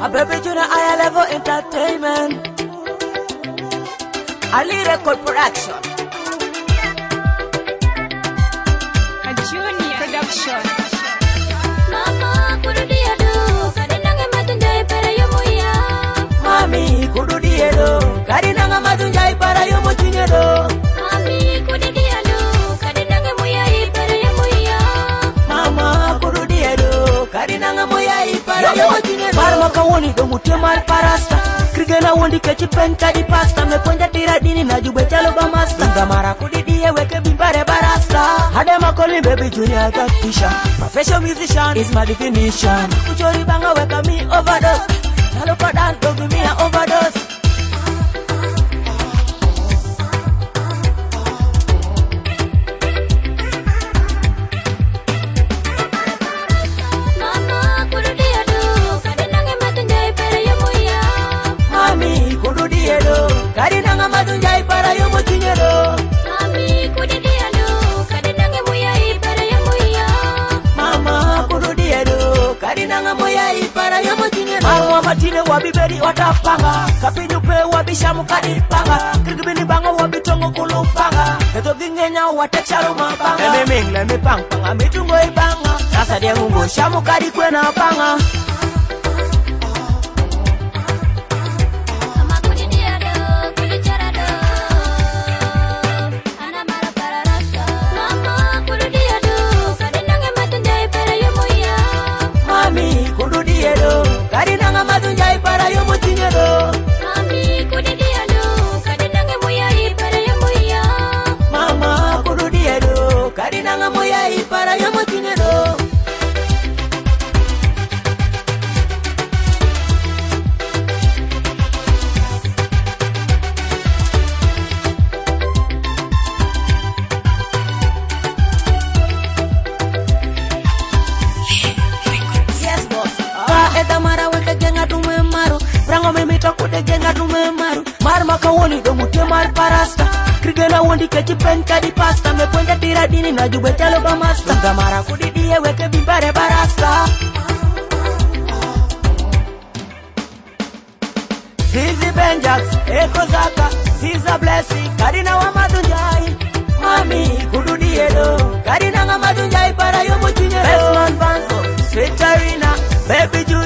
A Baby Junior higher level entertainment. Ali Record Production. A Junior Production. Mama kurudiado kadinanga matunjai para yomoya. Mami kurudiado kadinanga matunjai para yomochinyado. Mami kurudiado kadinanga moyai para yomoya. Mama kurudiado kadinanga moyai para yomochinyado. Marma kawoni do mutemal parasta. Krigena wondi kechi penka di pasta. Meponja tira dini na jube chalo bamasta. Ngamara kudidie weke bimbare barasta. Hadema calling Baby Junior got tisha. Professional musician is my definition. Uchori banga weka me overdose. Hello padan don't give me an overdose. Mama kurudiado kadinanga matunjai para yomoya. Mami kududiedo kadinanga matunjai para yomochinyero. Mami kurudiado kadinanga moyai para yomoya. Mama kududiedo kadinanga moyai para yomochinyero. Marwa matine wabiberi watapanga. Kapinyupe wabishamu kadipanga. Krigibini banga wabitongo kulupanga. Eto gingenya watechalo mabanga. Ememing lemi pangpanga mitungo ibanga. Nasa dia mungo shamu kadikwena panga. Mama kurudiado kulicharado. Ana mara para rasta. Mama kurudiado kadinanga matunjai para yomoya. Mami kududiedo kadinanga matunjai para yomochinyero. Mami kurudiado kadinanga moyai para yomoya. Mama kududiedo kadinanga moyai para yomochinyero. Yes boss. Eda mara weke genga dume maro. Brango mimita kude genga dume maro. Marma kawoni do mutemal parasta. Krigena wondi kechi penka di pasta. Meponja tira dini na jube chalo bamasta. Ngamara kudidie weke bimbare barasta. Zizi Benjax, Eko Zaka, Ziza Blessing, Karina wa matunjai. Mami kududiedo Karina nga matunjai para yomochinyero. Bestman Banzo, Sweet Arena, Baby Junior